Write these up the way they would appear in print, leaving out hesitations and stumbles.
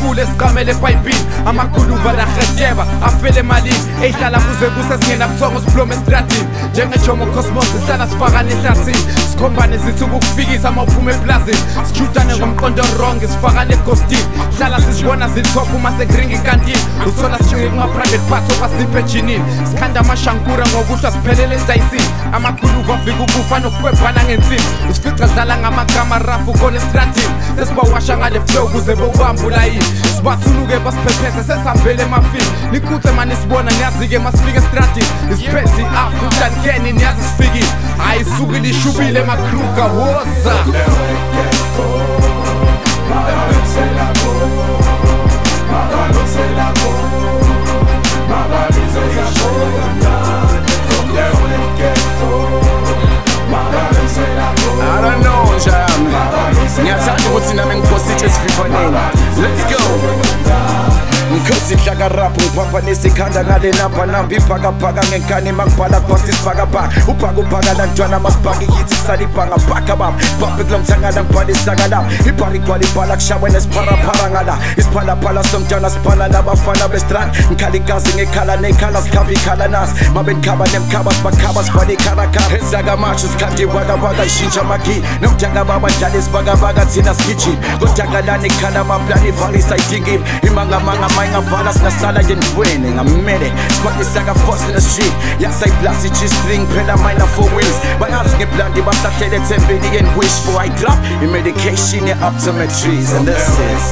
umfule esiqamele ebhayibhini amakhuluva lahretsheba afele emalini eyihlala kuze kusesingena buthongo siblome estradini njengejomo cosmos sihlala sifakane ehlathini sikhombane zithi ukukufikisa uma uphuma eplazini sijutane ngomqondo wrong sifakane eghostini hlala sizibona zithopha uma sekuringa ikantini usola sijunge kuma-private parts opasiphe ejinini sikhanda amashankura ngokuhlwa siphelele edayisini amakhuluva afika ukufa nokukwebhana ngensini usifica dlala ngamagama rafu khona estradini sesibawasha ngale flow ukuze bokubamba ulayini sibathuluke basiphephethe sesihambele emafini nikhuthe mani sibona niyazi-ke masifika estradini isiphethe i-african niyazi sifikile hayi isukile ishubile emakruka woza I don't know, Jam. Ngiyathanda ukuthi nami ngiphositshe esivivaneni. Let's go. Nkosi hlaka rap ngiphambanisa ikhanda ngale namba namba iphakaphaka ngenkani mangibhala phansi isibhakabhaka uphaka lantwana masibhaka ihithi salibhanga phaka baba baphe kulo mthangala ngibhalisa la ibhari igcwala ibhala kushawe nesipharapara ngala isiphalaphala somntwana siphala labafana bestrand ngikhala igazi ngekhala nekhala sikhava ikhala nasi mabe ndikhaba nemkhaba sibakhaba sibhala ikhalakhala ezakamasho sikhandi wakawaka ishintsha amagi nomthanga baba dlala isibhakabhaka thina sigijini kodakalane ikhala amaplani ivalisa idingile imangamanga ngavala sinasala ngendweni ngamele sikwakisaka force in the street yasayiblasi G-string phela mina 4 wheels bayazi ngeblandi basahlele ethembeni and wish for I drop i-medication ye-optometries and this is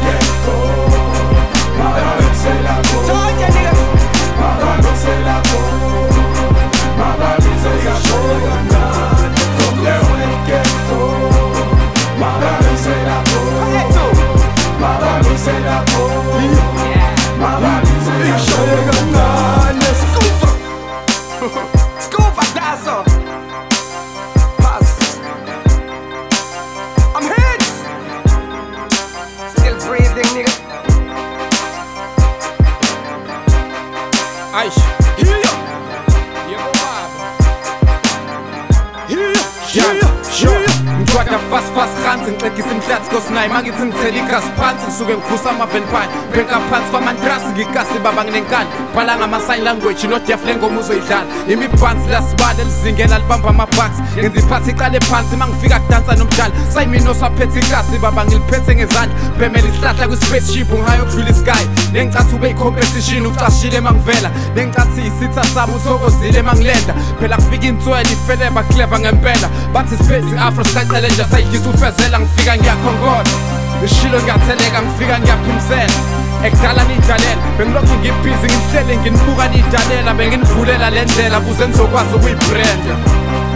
fast ganzi ngixegisa imhlathi kosinayi mangithi ngithela igasi phansi ngisuke ngiphusa amavenpine bhenka phansi kwamantrasi ngikasi baba nginenkani bhala ngama-sign language nodef le ngoma uzoyidlala imibhansi lasibala elizingela libamba amabhaks ngenza iphathi iqale phansi uma ngifika kudansa nomdala sayimini osaphethe ikasi baba ngiliphethe ngezandla bhemela isihlahla kwi-spaceship ngihayokudlula isky nengicathi ube i-competition ucashile emangivela nengicathi isitha sami uthokozile emangilenda phela kufika inswela ifeleba clever ngempela bathi siphethe i-afro skychallenger sayigisa ufezela ngifika ngiyakhongola ishilo ngiyatheleka ngifika ngiyaphimisela ekudala niyidalela bengilokhu ngibhizi ngihlele nginibuka niyidalela benginivulela le ndlela kuze ngizokwazi ukuyibrenda